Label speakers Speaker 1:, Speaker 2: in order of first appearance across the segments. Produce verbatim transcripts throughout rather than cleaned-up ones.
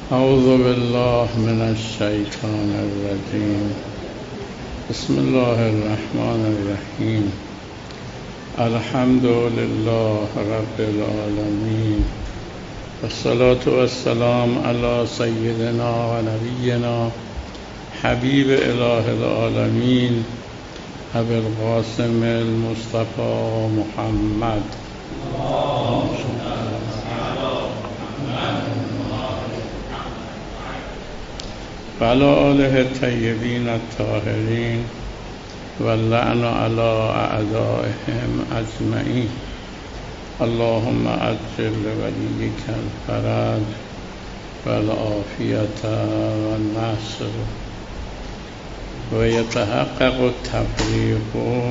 Speaker 1: اعوذ بالله من الشیطان الرجیم. بسم الله الرحمن الرحیم. الحمد لله رب العالمین والصلاة والسلام علی سیدنا و نبینا حبیب اله العالمین ابی القاسم المصطفى محمد و علی آله الطیبین الطاهرین واللعن علی اعدائهم اجمعین. اللهم عجل لولیک الفرج والعافیة والنصر و یتحقق التفریق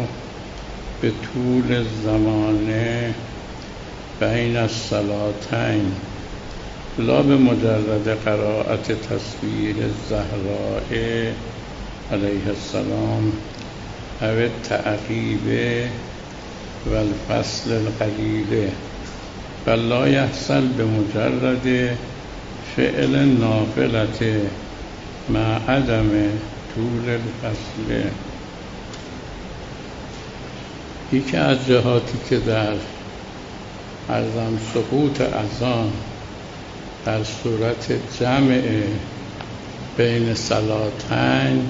Speaker 1: بطول الزمان بین الصلاتین لا بمجرد قراءة تصویر الزهراء علیه السلام او التعقیب والفصل القلیل، بل لا یحصل بمجرد فعل نافلة مع عدم طول الفصل. یکی از جهاتی که در عرضم سقوط اذان در صورت جمع بین صلاتین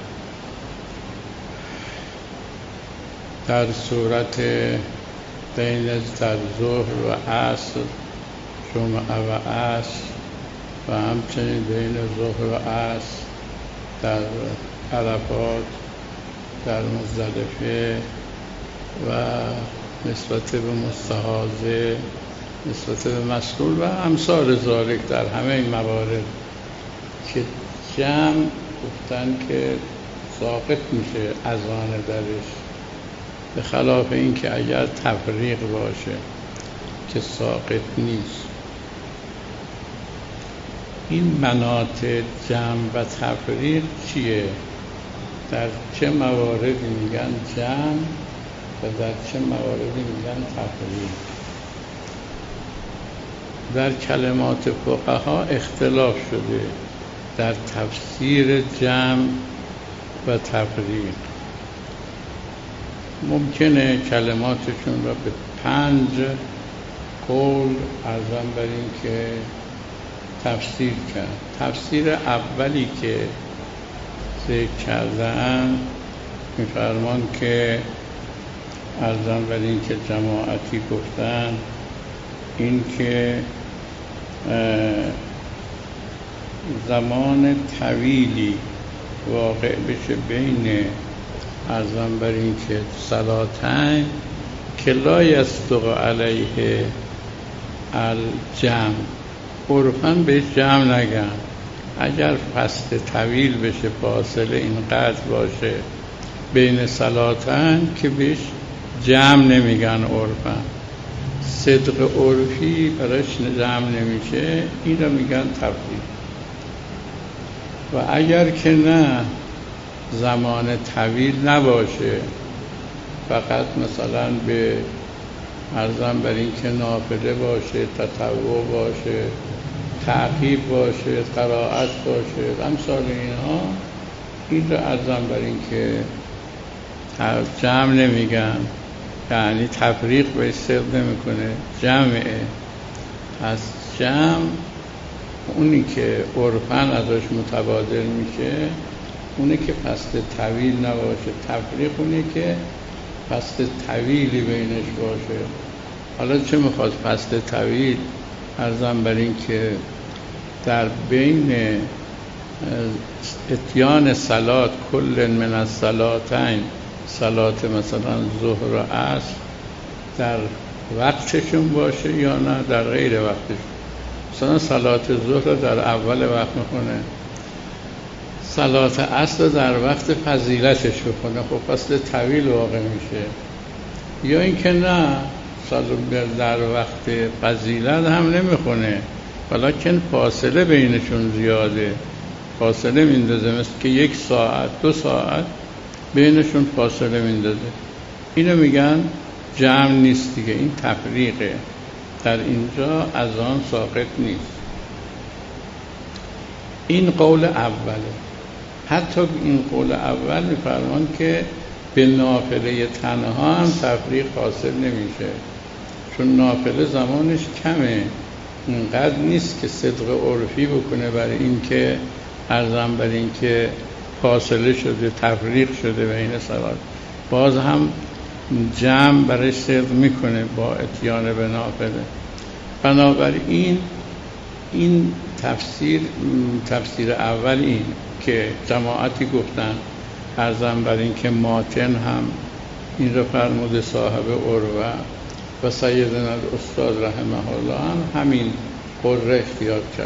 Speaker 1: در صورت بین در ظهر و عصر، جمعه و عصر و همچنین بین ظهر و عصر در عرفات، در مزدلفه و نسبت به مستحاضه، نسبت به مسئول و امثال ذالک، در همه این موارد که جمع گفتن که ساقط میشه اذان درش، به خلاف این که اگر تفریق باشه که ساقط نیست. این مناط جمع و تفریق چیه؟ در چه مواردی میگن جمع و در چه مواردی میگن تفریق؟ در کلمات فقها اختلاف شده در تفسیر جمع و تفریق. ممکنه کلماتشون را به پنج قول ارزم بر این که تفسیر کرد. تفسیر اولی که ذکر کردن می‌فرمان که ارزم بر این که جماعتی گفتن این که زمان طویلی واقع بشه بین ارزم بر این که صلاتین که لا یصدق علیه الجمع، عرفاً بهش جمع نگن. اگر فصل طویل بشه، فاصله اینقدر باشه بین صلاتین که بهش جمع نمیگن عرفاً. صدق عرفی براش جمع نمیشه، این رو میگن تفریق. و اگر که نه زمان طویل نباشه، فقط مثلا به ارزم بر این که نافله باشه، تطوع باشه، تعقیب باشه، قرائت باشه، امثال اینها، این رو ارزم بر این که جمع نمیگن، یعنی تفریق به صدق نمیکنه، جمعه. از جمع اونی که عرفاً ازش متبادر میشه اونه که فصل طویل نباشه. تفریق اونه که فصل طویلی بینش باشه. حالا چه میخواد فصل طویل؟ عرضم بر این که در بین اتیان صلات کل من الصلاتین، صلات مثلا ظهر و عصر، در وقتشون باشه یا نه در غیر وقتشون. مثلا صلات ظهر در اول وقت میخونه، صلات عصر در وقت فضیلتش بکنه، خب فصل طویل واقع میشه. یا اینکه نه، صلات در وقت فضیلت هم نمیخونه، ولیکن فاصله بینشون زیاده، فاصله میندازه، مثل که یک ساعت دو ساعت بینشون فاصله میندازه. اینو میگن جمع نیست دیگه، این تفریقه. در اینجا اذان ساقط نیست. این قول اوله. حتی این قول اول می‌فرمان که به نافله تنها هم تفریق حاصل نمیشه، چون نافله زمانش کمه، اینقدر نیست که صدق عرفی بکنه برای اینکه ارزم بر این که فاصله شده، تفریق شده بین صلات، باز هم جمع برای صدق میکنه با اتیان به نافله. بنابراین این تفسیر تفسیر اول این که جماعتی گفتن، ارزم بر این که ماتن هم این رو فرموده، صاحب عروه و سیدنا استاد رحمه الله هم همین قره اختیار کرد.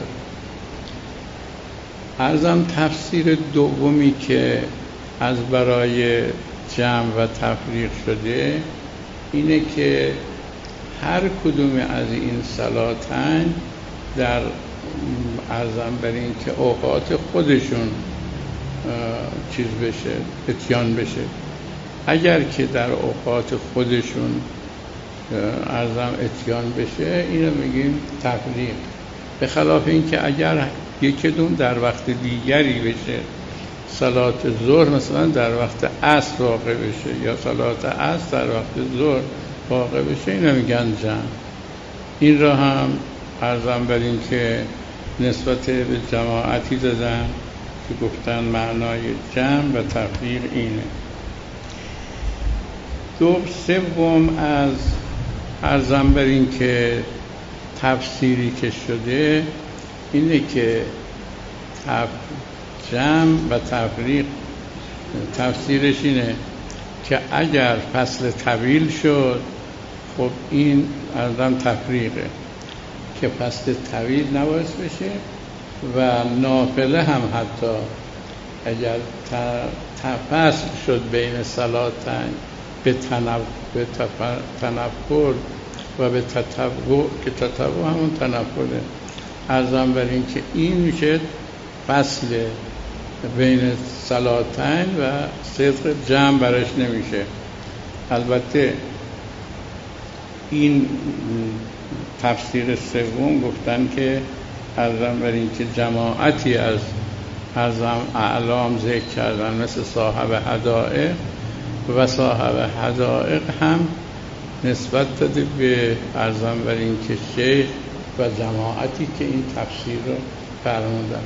Speaker 1: ارزم تفسیر دومی که از برای جمع و تفریق شده اینه که هر کدوم از این صلاتین در ارزم بر این که اوقات خودشون چیز بشه، اتیان بشه. اگر که در اوقات خودشون ارزم اتیان بشه اینو میگیم تفریق، به خلاف این که اگر یکی دون در وقت دیگری بشه، صلات ظهر مثلا در وقت عصر واقع بشه یا صلات عصر در وقت ظهر واقع بشه، اینو میگن جمع. این را هم ارزم بر این که نسبت به جماعتی دادن که گفتن معنای جمع و تفریق اینه. دو سوم از ارزم بر این که تفسیری که شده اینه که تف... جمع و تفریق تفسیرش اینه که اگر فصل طویل شد، خب این ارزم تفریقه که فصل طویل نباید بشه و نافله هم حتی اگر فصل شد بین صلاتین به تنفل و به تطوع، که تطوع همون تنفله، ارزم بر این که این میشه فصل بین صلاتین و صدق جمع برش نمیشه. البته این تفسیر سوم گفتن که ارزم بر این که جماعتی از ارزم اعلام ذکر کردن مثل صاحب حدائق و صاحب حدائق هم نسبت داده به ارزم بر این که شیخ و جماعتی که این تفسیر رو فرمودن.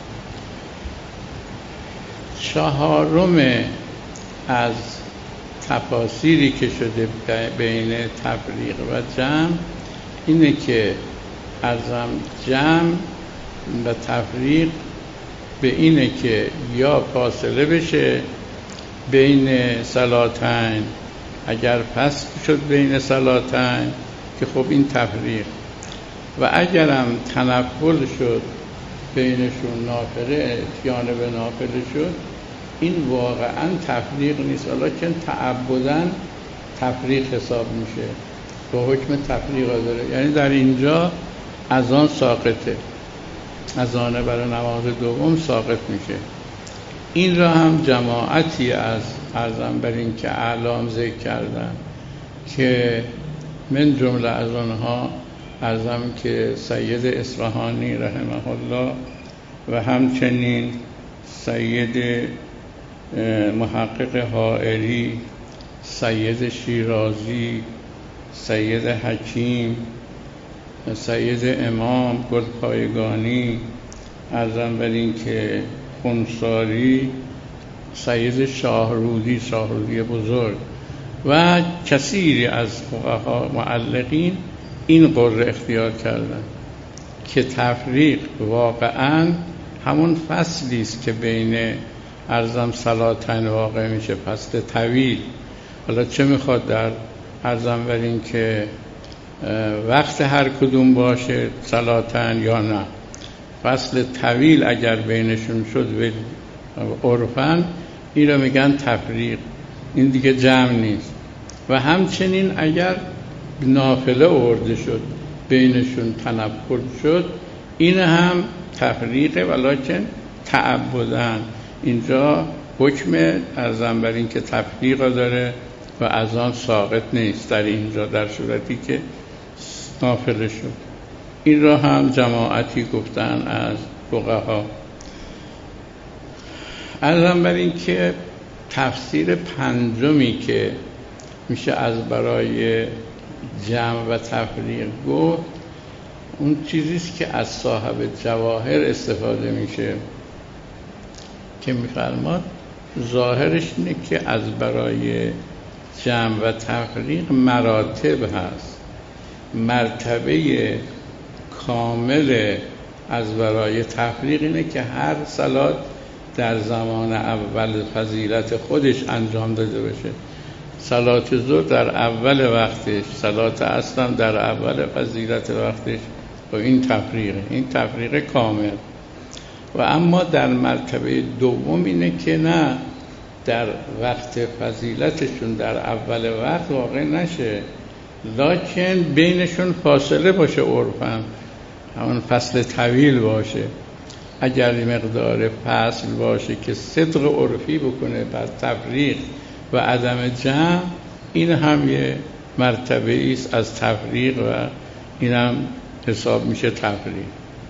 Speaker 1: چهارم از تفاسیری که شده بین تفریق و جمع اینه که ارزم جمع و تفریق به اینه که یا فاصله بشه بین صلاتین، اگر فصل شد بین صلاتین که خب این تفریق، و اگرم تنفل شد بینشون، نافله اتیان به نافله شد، این واقعا تفریق نیست، ولیکن تعبداً تفریق حساب میشه، با حکم تفریق داره. یعنی در اینجا اذان ساقطه، اذانه برای نماز دوم ساقط میشه. این را هم جماعتی از ارزم بر این که اعلام ذکر کردن که من جمله از آنها ارزم که سید اصفهانی رحمه الله و همچنین سید محقق حائری، سید شیرازی، سید حکیم، سید امام گلپایگانی، ارزم بر این که خنساری، سید شاهرودی، شاهرودی بزرگ و کثیری از فقها معلقین این قره اختیار کردن که تفریق واقعاً همون فصلی است که بین ارزم صلاتین واقع میشه، فصل طویل. حالا چه میخواد در ارزم بر این که وقت هر کدوم باشه صلاتین یا نه، فصل طویل اگر بینشون شد و عرفاً این رو میگن تفریق، این دیگه جمع نیست. و همچنین اگر نافله آورده شد بینشون تنفل شد، این هم تفریقه ولکن تعبداً. اینجا حکم ارزم بر این که تفریق داره و از آن ساقط نیست در اینجا، در صورتی که نافله شد. این را هم جماعتی گفتن از فقها. عرضم بر این که تفسیر پنجمی که میشه از برای جمع و تفریق گفت اون چیزیست که از صاحب جواهر استفاده میشه که میفرماد ظاهرش اینه که از برای جمع و تفریق مراتب هست. مرتبه کامل از برای تفریق اینه که هر صلات در زمان اول فضیلت خودش انجام داده بشه. صلات ظهر در اول وقتش، صلات عصر در اول فضیلت وقتش، و این تفریقه، این تفریق کامل. و اما در مرتبه دوم اینه که نه، در وقت فضیلتشون در اول وقت واقع نشه، لکن بینشون فاصله باشه، عرفاً همون فصل طویل باشه. اگر مقدار فصل باشه که صدق عرفی بکنه بر تفریق و عدم جمع، این هم یه مرتبه است از تفریق و این هم حساب میشه تفریق.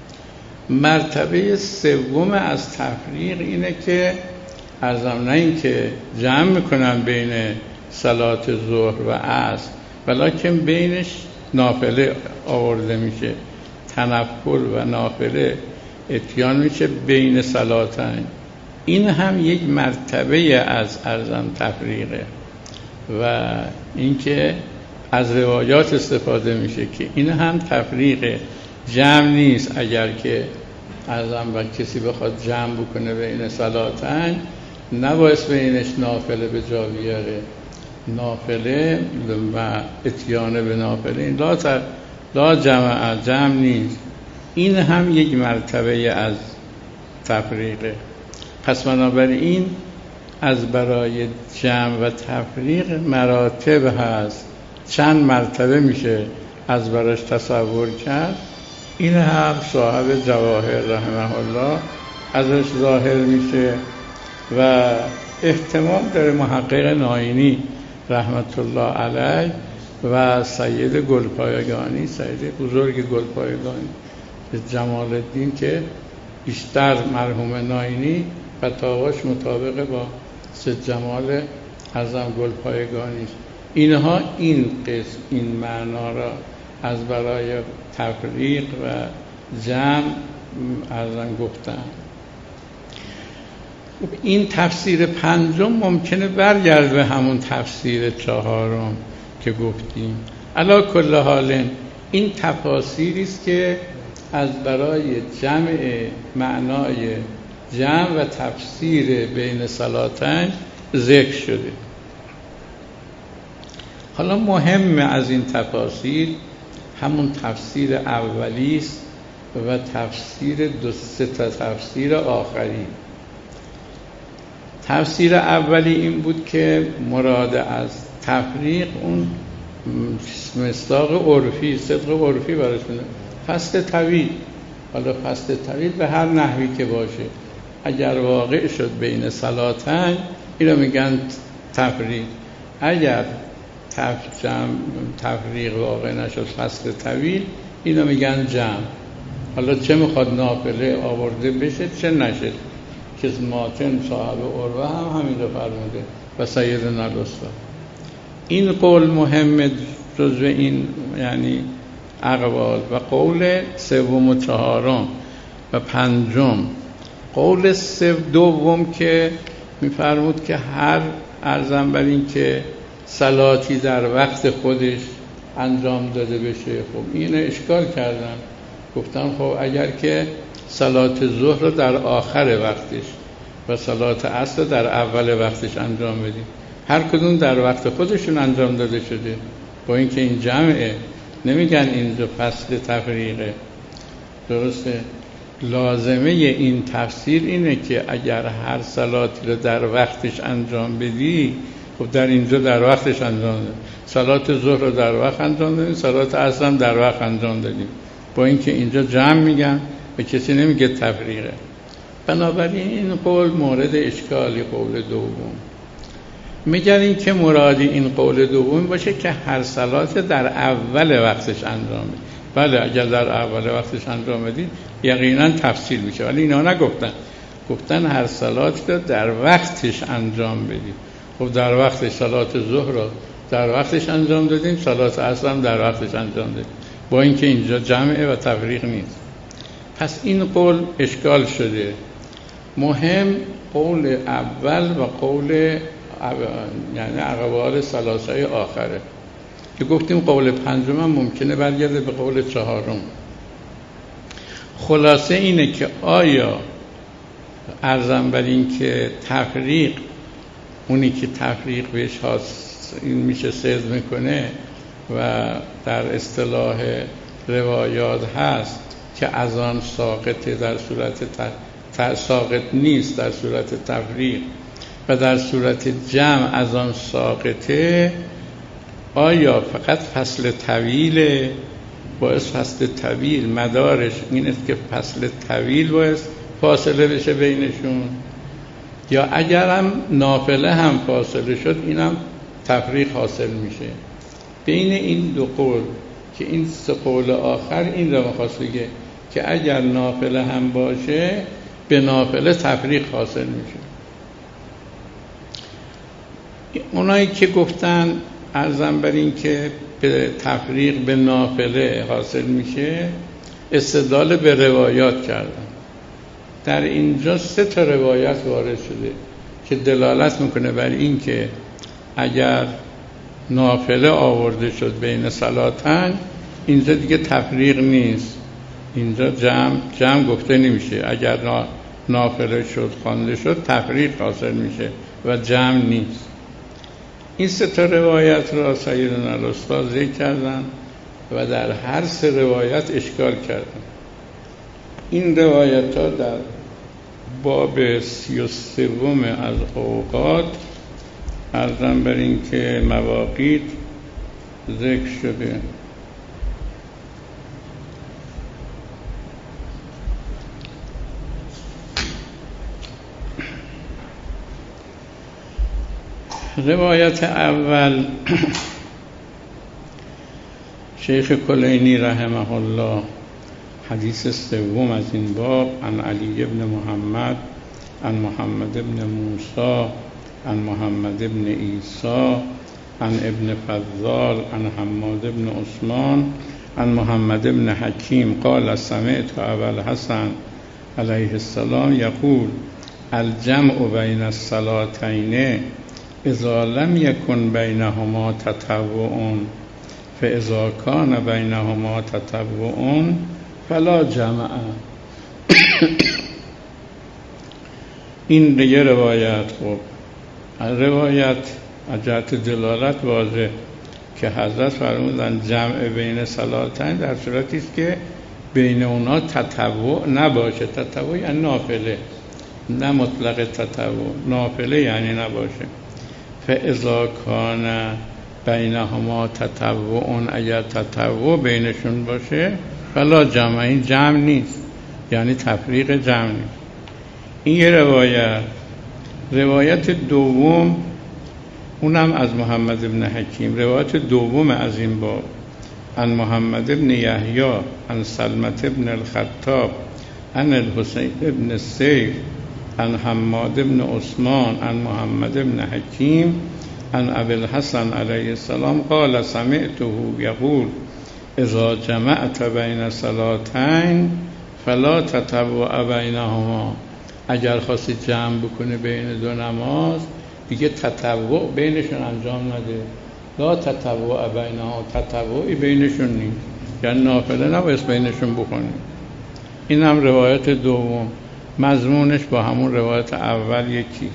Speaker 1: مرتبه سوم از تفریق اینه که ارزم نه این که جمع میکنن بین صلات ظهر و عصر، ولیکن بینش نافله آورده میشه، تنفل و نافله اتیان میشه بین صلاتین. این هم یک مرتبه از ارزم تفریقه. و اینکه از روایات استفاده میشه که این هم تفریقه، جمع نیست. اگر که ارزم و کسی بخواد جمع بکنه بین صلاتین، نباید بینش نافله به جا بیاره. نافله و اتیان به نافله لا, ت... لا جمع جمع نیست. این هم یک مرتبه از تفریقه. پس بنابراین از برای جمع و تفریق مراتب هست، چند مرتبه میشه از براش تصور کرد. این هم صاحب جواهر رحمه الله ازش ظاهر میشه و احتمال داره محقق ناینی رحمت الله علیه و سید گلپایگانی، سید بزرگ گلپایگانی جمال الدین، که بیشتر مرحوم ناینی فتاواش مطابق با سید جمال اعظم گلپایگانی، اینها این قسم این معنا را از برای تفریق و جمع ارزن گفتن. این تفسیر پنجم ممکنه برگرد به همون تفسیر چهارم که گفتیم. علی کل حال این تفاسیری است که از برای جمع معنای جمع و تفسیر بین صلاتین ذکر شده. حالا مهم از این تفاسیر همون تفسیر اولی است و تفسیر دو سه تا تفسیر آخری. تفسیر اولی این بود که مراد از تفریق اون مصداق عرفی، صدق عرفی براش میده، فصل طویل. حالا فصل طویل به هر نحوی که باشه، اگر واقع شد بین صلاتین اینو میگن تفریق. اگر تفریق واقع نشد فصل طویل اینو میگن جمع. حالا چه میخواد نافله آورده بشه چه نشه، که ماتن صاحب عروه هم همین رو فرموده و سیدنا الاستاد. این قول مهمه جزو این یعنی اقوال. و قول سوم و چهارم و پنجم، قول دوم که میفرمود که هر ارزم بر این که صلاتی در وقت خودش انجام داده بشه. خب این اشکال کردن، گفتن خب اگر که صلات ظهر رو در آخر وقتش و صلات عصر در اول وقتش انجام بدیم، هر کدوم در وقت خودشون انجام داده شده، با اینکه این جمعه، نمیگن اینجا فصل تفریقه. درسته؟ لازمه این تفسیر اینه که اگر هر صلاتی رو در وقتش انجام بدی، خب در اینجا در وقتش انجام دادیم، صلات ظهر رو در وقت انجام دادیم، صلات عصر هم در وقت انجام دادیم، با اینکه اینجا جمع میگن و کسی نمیگه تفریقه. بنابراین این قول مورد اشکالی. قول دوم میگن این که مرادی این قول دوم باشه که هر صلات در اول وقتش انجام بدید. بله اگر در اول وقتش انجام بدید یقینا تفصیل میشه، ولی اینا نگفتن. گفتن هر صلاتی رو در وقتش انجام بدید. خب در وقتش صلات ظهر رو در وقتش انجام دادیم، صلات عصر هم در وقتش انجام دادیم، با اینکه اینجا جمعه و تفریق نیست. پس این قول اشکال شده. مهم قول اول و قول یعنی اقوال ثلاثه آخره که گفتیم قول پنجم هم ممکنه برگرده به قول چهارم. خلاصه اینه که آیا عرضم بر این که تفریق، اونی که تفریق بهش این میشه سز میکنه و در اصطلاح روایات هست که اذان ساقطه در صورت ت... ساقط نیست در صورت تفریق و در صورت جمع اذان ساقطه، آیا فقط فصل طویل باعث فصل طویل مدارش این است که فصل طویل باعث فاصله بشه بینشون، یا اگر هم نافله هم فاصله شد اینم تفریق حاصل میشه؟ بین این دو قول که این سه قول آخر این رو میخواست بگه که اگر نافله هم باشه به نافله تفریق حاصل میشه. اونایی که گفتن عرضم بر این که به تفریق به نافله حاصل میشه استدلال به روایات کردن. در اینجا سه تا روایت وارد شده که دلالت میکنه بر این که اگر نافله آورده شد بین صلاتن اینجا دیگه تفریق نیست، اینجا جمع جمع گفته نمیشه. اگر نافله شد خوانده شد تفریق حاصل میشه و جمع نیست. این سه تا روایت را سیدنا الاستاد ذکر کردن و در هر سه روایت اشکال کردن. این روایت ها در باب سی و سوم از اوقات عرضم بر این که مواقیت ذکر شده. روایت اول شیخ کلینی رحمه الله، حدیث سوم از این باب، عن علی ابن محمد عن محمد ابن موسی عن محمد ابن عیسی عن ابن فضال عن حماد ابن عثمان عن محمد ابن حکیم قال سمعت ابا الحسن علیه السلام یقول الجمع بین الصلاتین اذا لم یکن بینهما تطوع فاذا کان بینهما تطوع فلا جمع. این دیگه روایت. خب روایت جهت دلالت واضح که حضرت فرمودن جمع بین صلاتین در صورتی است که بین اونا تطوع نباشه. تطوع یعنی نافله، نه مطلق تطوع، نافله یعنی نباشه. فاذا کان بینهما تطوع، اگر تطوع بینشون باشه فلا جمع، این جمع نیست، یعنی تفریق جمع نیست. این یه روایت. روایت دوم اونم از محمد ابن حکیم، روایت دوم از این باب، عن محمد ابن یحیی عن سلمت ابن الخطاب عن الحسین ابن سیف عن حماد ابن عثمان عن محمد ابن حکیم عن ابی الحسن علیه السلام قال سمعته یقول اذا جمعت بین صلاتین فلا تطوع بینهما. اگر خواستی جمع بکنه بین دو نماز دیگه تطوع بینشون انجام نده. لا تطوع بینهما، تطوعی بینشون نیست، یعنی نافله نباید بینشون بکنی. این هم روایت دوم، مضمونش با همون روایت اول یکی.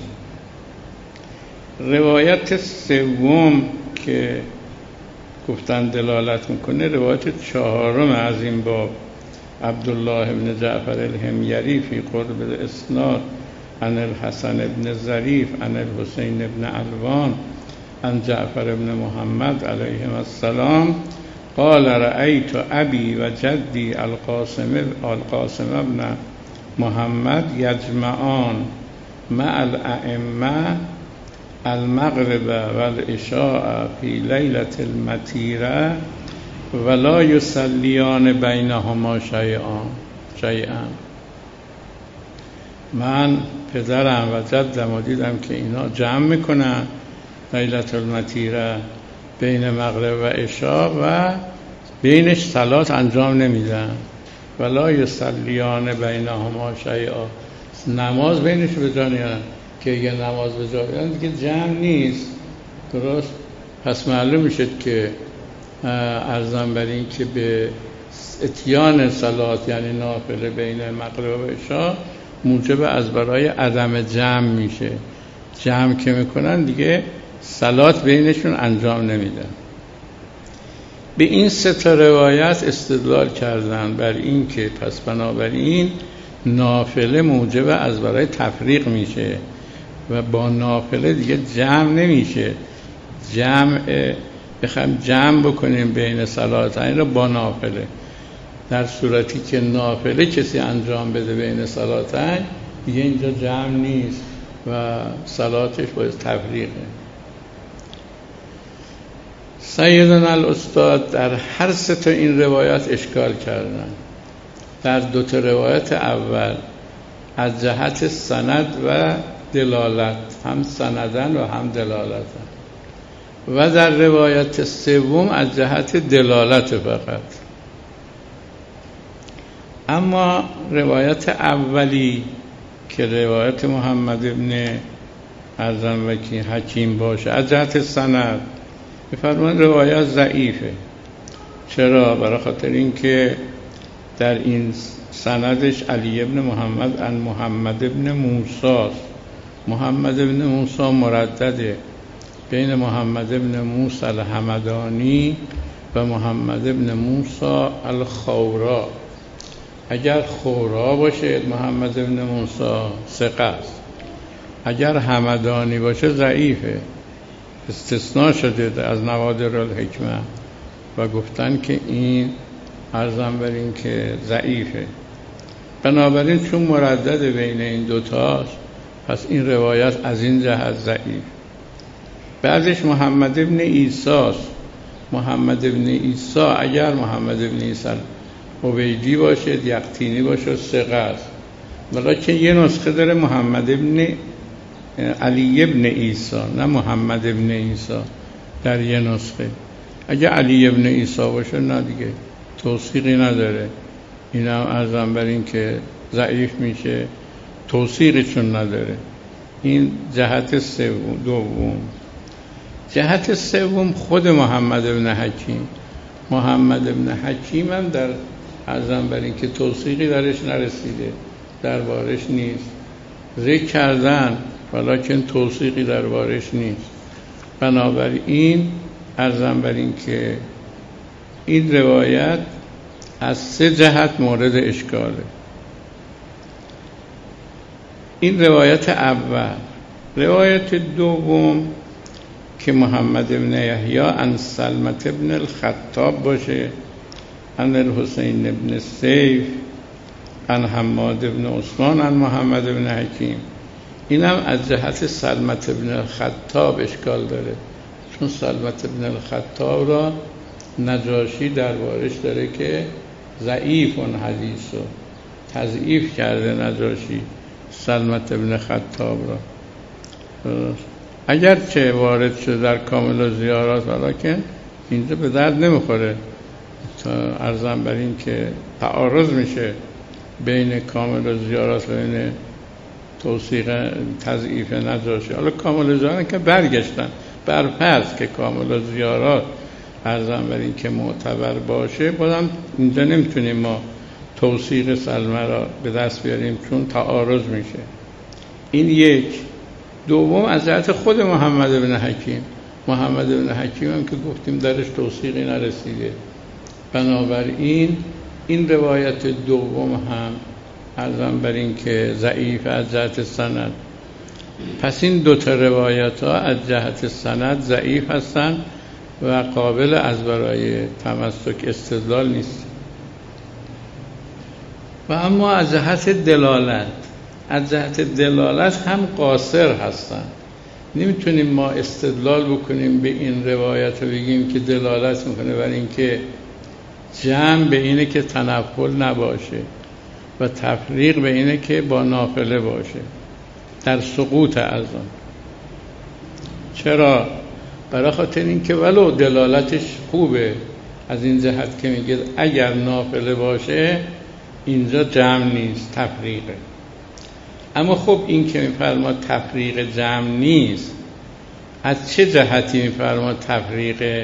Speaker 1: روایت سوم که گفتن دلالت میکنه روایت چهارم از این باب، عبدالله بن جعفر الحمیری فی قرب الاسناد عن الحسن بن ظریف عن الحسین بن علوان عن جعفر بن محمد علیهم السلام قال رأیت ابی و جدی القاسم القاسم ابن محمد یجمعان مع الائمه المغرب والعشاء فی لیلة المطیره ولا یصلیان بینهما شیئا شیئا. من پدرم و جدم دیدم که اینا جمع میکنن لیلة المطیره بین مغرب و عشاء و بینش صلات انجام نمیدن، ولا یصلیان بینهما شیئا، نماز بینش به جا نیارن. که اگه نماز به جا بیارن دیگه جمع نیست. درست؟ پس معلوم میشه که عرضم بر این که به اتیان صلات یعنی نافله بین مغرب و عشاء موجب از برای عدم جمع میشه. جمع که میکنن دیگه صلات بینشون انجام نمیدن. به این سه تا روایت استدلال کردن بر این که پس بنابراین نافله موجب از برای تفریق میشه و با نافله دیگه جمع نمیشه. جمع بخوایم جمع بکنیم بین صلاتین رو با نافله، در صورتی که نافله کسی انجام بده بین صلاتین دیگه اینجا جمع نیست و صلاتش باید تفریقه. سیدنا الاستاد در هر سه تا این روایت اشکال کردن. در دو تا روایت اول از جهت سند و دلالت، هم سندن و هم دلالتن، و در روایت سوم از جهت دلالت فقط. اما روایت اولی که روایت محمد ابن ارزم وکی حکیم باشه از جهت سند بفرمان روایت ضعیفه. چرا؟ برای خاطر این که در این سندش علی ابن محمد ان محمد ابن موسی، محمد ابن موسی مردده بین محمد ابن موسی الحمدانی و محمد ابن موسی الخورا. اگر خورا باشه محمد ابن موسی ثقه است، اگر حمدانی باشه ضعیفه، استثناء شده از نوادر الحکمه و گفتن که این عرضم بر این که ضعیفه. بنابراین چون مردد بین این دوتاست پس این روایت از این جهت ضعیف. بعدش محمد ابن عیسی است. محمد ابن عیسی اگر محمد ابن عیسی عبیدی باشه یقطینی باشه ثقه است، ولیکن یه نسخه داره محمد ابن علی ابن عیسی نه محمد ابن عیسی در یه نسخه. اگه علی ابن عیسی باشه نه دیگه توثیقی نداره. این هم عرضم بر این که ضعیف میشه، توثیقی چون نداره. این جهت سوم. دوم جهت سوم خود محمد ابن حکیم. محمد ابن حکیم هم در عرضم بر این که توثیقی درش نرسیده، دربارش نیست، ذکر کردن ولیکن توثیقی دربارش نیست. بنابراین عرضم بر این که این روایت از سه جهت مورد اشکاله. این روایت اول. روایت دوم که محمد ابن یحیی عن سلمة ابن الخطاب باشه، عن الحسین ابن سیف عن حماد ابن عثمان عن محمد ابن حکیم، اینم از جهت سلمة ابن الخطاب اشکال داره، چون سلمة ابن الخطاب را نجاشی دربارش داره که ضعیف اون حدیث رو تضعیف کرده نجاشی سلمة ابن خطاب را. اگرچه وارد شده در کامل و زیارات ولیکن اینجا به درد نمیخوره. عرضم بر این که تعارض میشه بین کامل و زیارات و بین توثیق تضعیف نجاشی. حالا کامل و زیارات که برگشتن بر فرض که کامل و زیارات عرضم بر این که معتبر باشه، بازم اینجا نمیتونیم ما توثیق سلمه را به دست بیاریم چون تعارض میشه. این یک. دوم از جهت خود محمد ابن حکیم. محمد ابن حکیم هم که گفتیم درش توثیقی نرسیده، بنابراین این روایت دوم هم عرضم بر این که ضعیف از جهت سند. پس این دو تا روایت ها از جهت سند ضعیف هستند و قابل از برای تمسک استدلال نیست. و اما از جهت دلالت، از جهت دلالت هم قاصر هستند. نمیتونیم ما استدلال بکنیم به این روایت و بگیم که دلالت میکنه بر این که جمع به اینه که تنفل نباشه. و تفریق به اینه که با نافله باشه در سقوط اذان. چرا؟ برای خاطر این که ولو دلالتش خوبه از این جهت که میگه اگر نافله باشه اینجا جمع نیست، تفریقه. اما خب این که میفرما تفریق جمع نیست، از چه جهتی میفرما تفریقه؟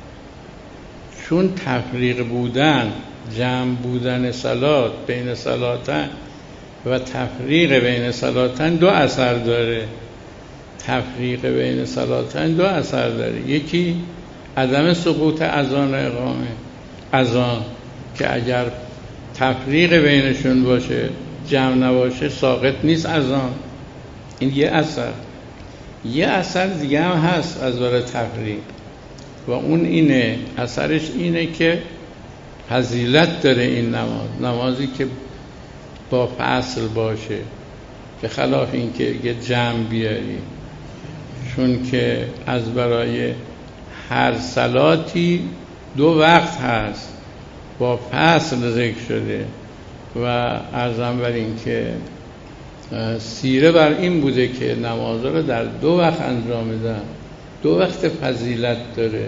Speaker 1: چون تفریق بودن، جمع بودن صلات بین صلاتن و تفریق بین صلاتن دو اثر داره. تفریق بین صلاتن دو اثر داره. یکی عدم سقوط اذان و اقامه، اذان که اگر تفریق بینشون باشه، جمع نباشه، ساقط نیست اذان. این یه اثر. یه اثر دیگه هم هست از برای تفریق و اون اینه، اثرش اینه که فضیلت داره این نماز، نمازی که با فصل باشه، که خلاف این که یه جمع بیاری، چون که از برای هر صلاتی دو وقت هست با فصل ذکر شده و عرضم بر این که سیره بر این بوده که نمازها رو در دو وقت انجام میدن، دو وقت فضیلت داره.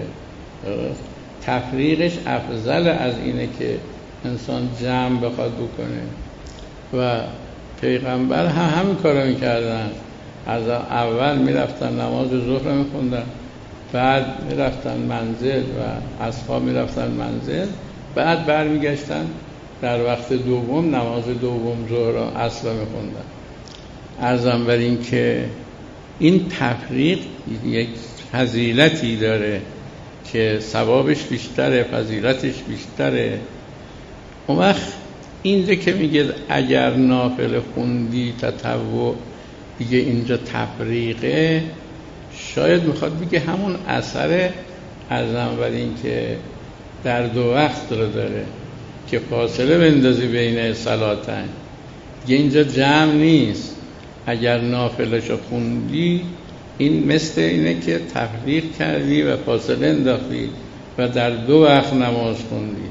Speaker 1: تفریقش افضل از اینه که انسان جمع بخواد بکنه و پیغمبر هم همین کارو میکردن. از اول میرفتن نماز ظهر میخوندن، بعد میرفتن منزل و اصحاب میرفتن منزل، بعد برمیگشتن در وقت دوم نماز دوم ظهر و عصر میخوندن. عرضم بر این که این تفریق یک فضیلتی داره که ثوابش بیشتره، فضیلتش بیشتره. اون وقت اینجا که میگه اگر نافله خوندی تطوع، دیگه اینجا تفریقه، شاید میخواد بگه همون اثر عرضم بر این که در دو وقت رو داره که فاصله بندازی بین صلاتن. دیگه اینجا جمع نیست. اگر نافله‌شو خوندی این مثل اینه که تفریق کردی و فاصله انداختی و در دو وقت نماز خوندی.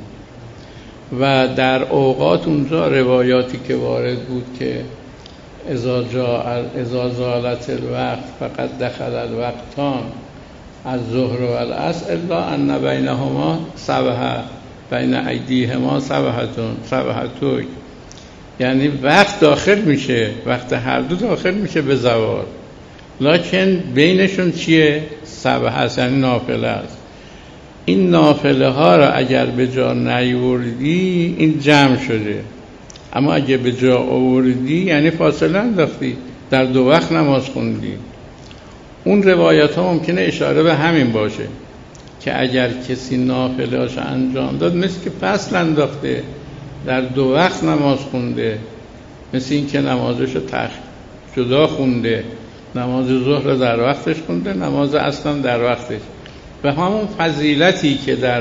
Speaker 1: و در اوقات اونجا روایاتی که وارد بود که اذا جاء اذا زالت الوقت فقط دخل الوقتان از ظهر و العصر الا ان بینهما سبحه بین ایدیهما سبحتون سبحتوک، یعنی وقت داخل میشه، وقت هر دو داخل میشه به زوال، لکن بینشون چیه؟ سبحه است، یعنی نافله است. این نافله ها را اگر به جا نیوردی این جمع شده، اما اگه به جا آوردی یعنی فاصله انداختی، در دو وقت نماز خوندی. اون روایت ها ممکنه اشاره به همین باشه که اگر کسی نافله هاش انجام داد مثل که فصل انداخته، در دو وقت نماز خونده، مثل این که نمازشو تخ جدا خونده، نماز ظهر در وقتش خونده، نماز عصر در وقتش. و همون فضیلتی که در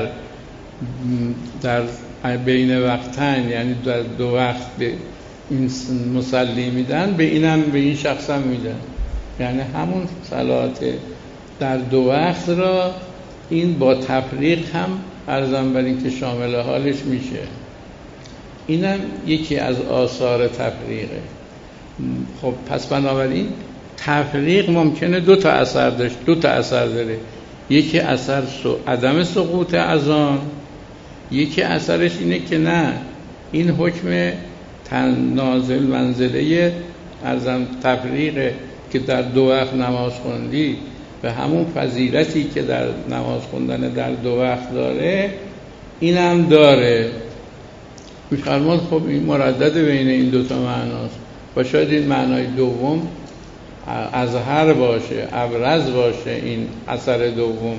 Speaker 1: در بین وقتن، یعنی در دو وقت به این مصلی میدن، به اینم به این شخص هم میدن، یعنی همون صلات در دو وقت را این با تفریق هم عرضم بر این که شامل حالش میشه. اینم یکی از آثار تفریقه. خب پس بنابراین تفریق ممکنه دو تا اثر داشت، دو تا اثر داره. یکی اثر سو عدم سقوط اذان، یکی اثرش اینه که نه، این حکم نازل منزله ارزم تفریقه که در دو وقت نماز خوندی و همون فضیلتی که در نماز خوندن در دو وقت داره اینم داره. می‌فرماد خب این مردد بین این دوتا معناست و شاید این معنای دوم اظهر باشه، ابرز باشه، این اثر دوم.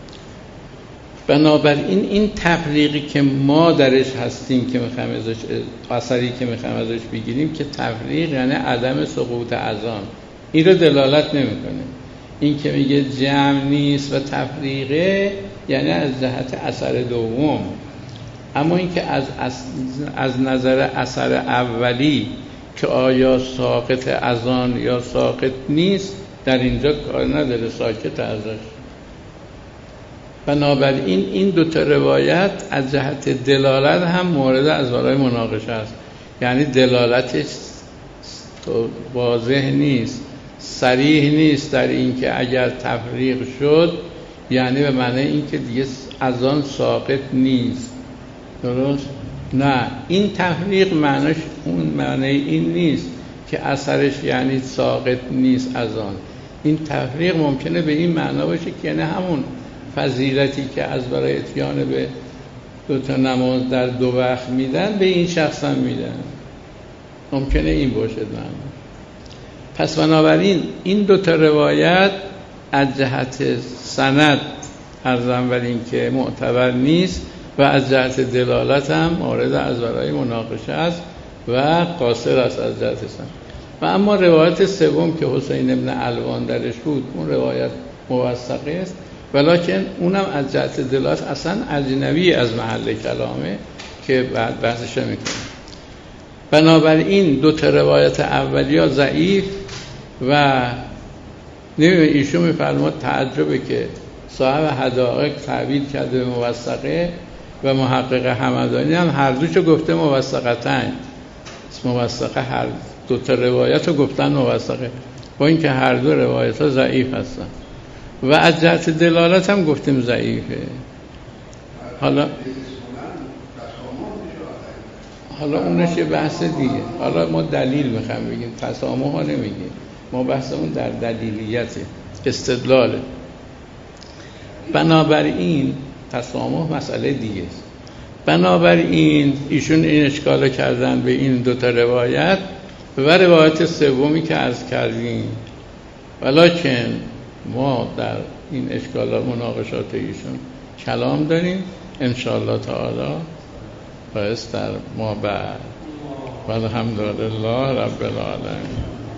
Speaker 1: بنابراین این تفریقی که ما درش هستیم که میخوایم ازش اثری که میخوایم ازش بگیریم که تفریق یعنی عدم سقوط اذان، این رو دلالت نمیکنه. این که میگه جمع نیست و تفریقه یعنی از جهت اثر دوم. اما این که از از نظر اثر اولی که آیا ساقط اذان یا ساقط نیست، در اینجا کار نداره، ساکت ازش. بنابراین این دو تا روایت از جهت دلالت هم مورد از برای مناقشه است یعنی دلالتش واضح نیست، صریح نیست در این که اگر تفریق شد یعنی به معنی این که دیگه از آن ساقط نیست. درست؟ نه، این تفریق معنیش اون معنی این نیست که اثرش یعنی ساقط نیست از آن. این تفریق ممکنه به این معنا باشه که یعنی همون فضیلتی که از برای اتیان به دو تا نماز در دو وقت میدن به این شخص هم میدن. ممکنه این باشه معنا. پس بنابراین این دو تا روایت از جهت سند ارزم بر این که معتبر نیست و از جهت دلالت هم مورد از برای مناقشه است و قاصر است از جهت سند. و اما روایت سوم که حسین ابن علوان درش بود، اون روایت موثقه است، ولکن اونم از جهت دلالت اصلا اجنبی از محل کلامه که بعد بحثش میکنه. بنابراین دو تا روایت اولیا ضعیف و نمیدونم ایشون میفرماد تعجبه که صاحب حدائق تعبیر کرده به موثقه و محقق همدانی هم هر دوشو گفته موثقتن. موثقه هر دو تا روایت رو گفتن موثقه، با اینکه هر دو روایت ها ضعیف هستن و از جهت دلالت هم گفتیم ضعیفه. حالا حالا اونش یه بحث دیگه. حالا ما دلیل میخوایم بگیم، تسامح ها نمیگیم، ما بحثمون در دلیلیته، استدلاله. بنابراین تسامح مسئله دیگه است. بنابراین ایشون این اشکال کردن به این دوتا روایت و روایت سومی که عرض کردیم، ولکن ما در این اشکالات مناقشات ایشون کلام داریم انشاءالله تعالی باعث در ما بعد. والحمدلله رب العالمین.